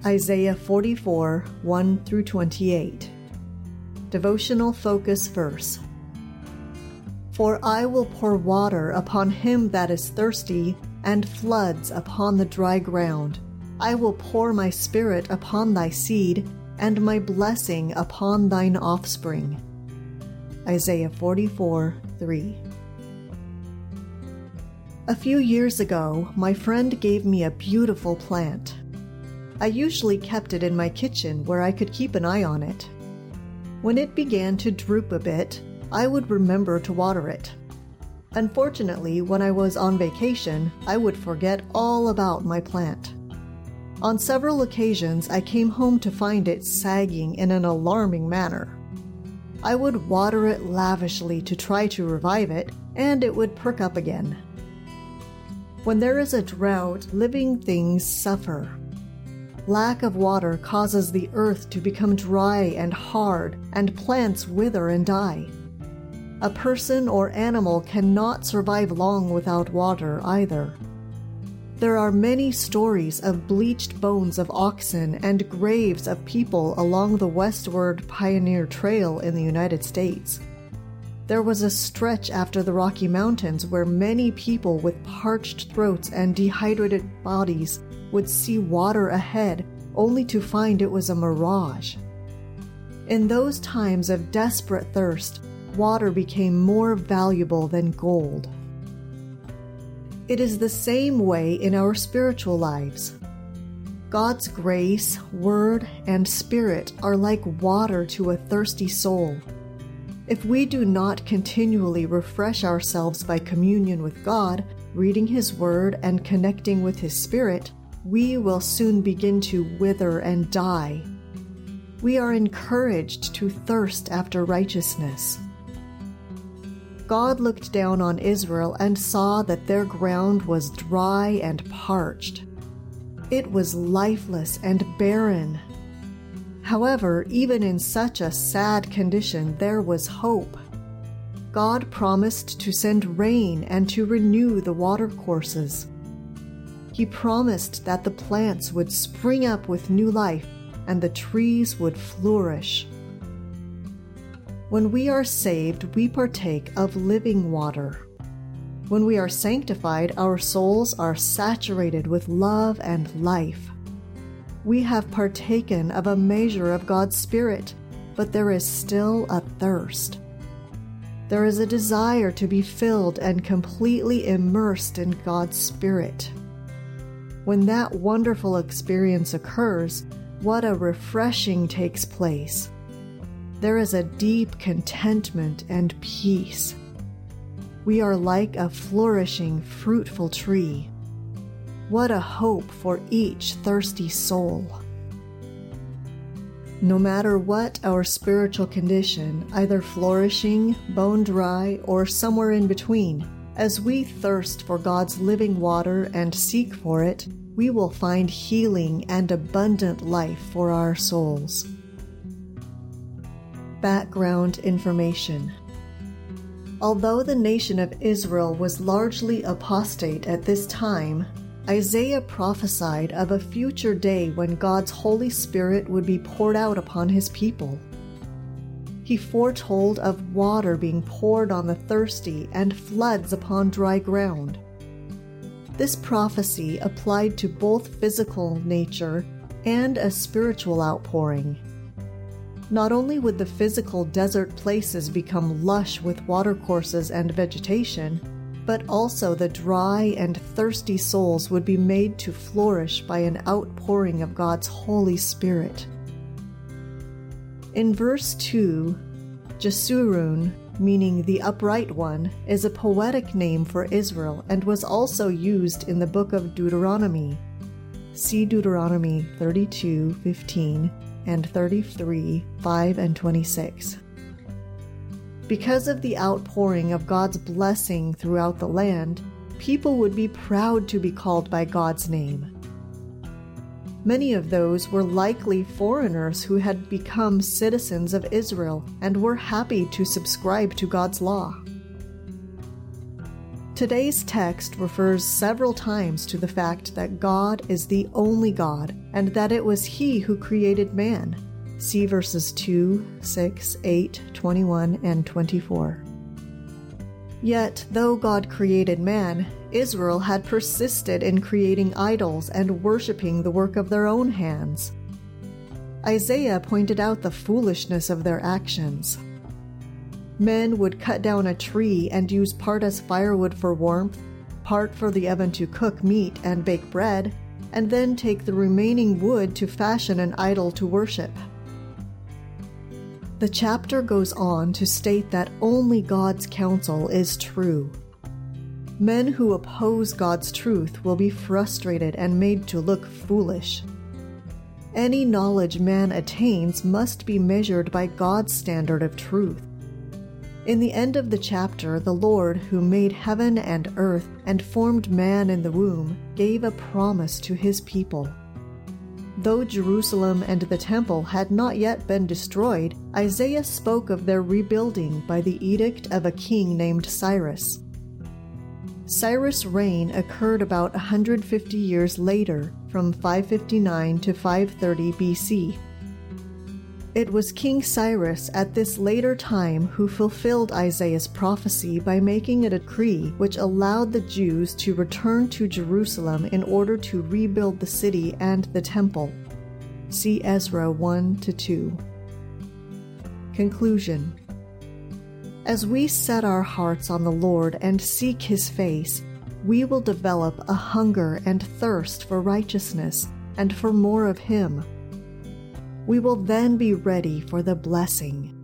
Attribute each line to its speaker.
Speaker 1: Isaiah 44, 1-28. Devotional Focus Verse. For I will pour water upon him that is thirsty, and floods upon the dry ground. I will pour my spirit upon thy seed, and my blessing upon thine offspring. Isaiah 44, 3. A few years ago, my friend gave me a beautiful plant. I usually kept it in my kitchen where I could keep an eye on it. When it began to droop a bit, I would remember to water it. Unfortunately, when I was on vacation, I would forget all about my plant. On several occasions, I came home to find it sagging in an alarming manner. I would water it lavishly to try to revive it, and it would perk up again. When there is a drought, living things suffer. Lack of water causes the earth to become dry and hard, and plants wither and die. A person or animal cannot survive long without water either. There are many stories of bleached bones of oxen and graves of people along the westward Pioneer Trail in the United States. There was a stretch after the Rocky Mountains where many people with parched throats and dehydrated bodies would see water ahead, only to find it was a mirage. In those times of desperate thirst, water became more valuable than gold. It is the same way in our spiritual lives. God's grace, word, and spirit are like water to a thirsty soul. If we do not continually refresh ourselves by communion with God, reading His Word, and connecting with His Spirit, we will soon begin to wither and die. We are encouraged to thirst after righteousness. God looked down on Israel and saw that their ground was dry and parched. It was lifeless and barren. However, even in such a sad condition, there was hope. God promised to send rain and to renew the watercourses. He promised that the plants would spring up with new life and the trees would flourish. When we are saved, we partake of living water. When we are sanctified, our souls are saturated with love and life. We have partaken of a measure of God's Spirit, but there is still a thirst. There is a desire to be filled and completely immersed in God's Spirit. When that wonderful experience occurs, what a refreshing takes place. There is a deep contentment and peace. We are like a flourishing, fruitful tree. What a hope for each thirsty soul. No matter what our spiritual condition, either flourishing, bone dry, or somewhere in between, as we thirst for God's living water and seek for it, we will find healing and abundant life for our souls. Background information. Although the nation of Israel was largely apostate at this time, Isaiah prophesied of a future day when God's Holy Spirit would be poured out upon His people. He foretold of water being poured on the thirsty and floods upon dry ground. This prophecy applied to both physical nature and a spiritual outpouring. Not only would the physical desert places become lush with watercourses and vegetation, but also the dry and thirsty souls would be made to flourish by an outpouring of God's Holy Spirit. In verse 2, Jeshurun, meaning the upright one, is a poetic name for Israel and was also used in the book of Deuteronomy. See Deuteronomy 32:15 and 33:5 and 26. Because of the outpouring of God's blessing throughout the land, people would be proud to be called by God's name. Many of those were likely foreigners who had become citizens of Israel and were happy to subscribe to God's law. Today's text refers several times to the fact that God is the only God and that it was He who created man. See verses 2, 6, 8, 21, and 24. Yet, though God created man, Israel had persisted in creating idols and worshiping the work of their own hands. Isaiah pointed out the foolishness of their actions. Men would cut down a tree and use part as firewood for warmth, part for the oven to cook meat and bake bread, and then take the remaining wood to fashion an idol to worship. The chapter goes on to state that only God's counsel is true. Men who oppose God's truth will be frustrated and made to look foolish. Any knowledge man attains must be measured by God's standard of truth. In the end of the chapter, the Lord, who made heaven and earth and formed man in the womb, gave a promise to His people. Though Jerusalem and the temple had not yet been destroyed, Isaiah spoke of their rebuilding by the edict of a king named Cyrus. Cyrus' reign occurred about 150 years later, from 559 to 530 BC. It was King Cyrus at this later time who fulfilled Isaiah's prophecy by making a decree which allowed the Jews to return to Jerusalem in order to rebuild the city and the temple. See Ezra 1-2. Conclusion. As we set our hearts on the Lord and seek His face, we will develop a hunger and thirst for righteousness and for more of Him. We will then be ready for the blessing.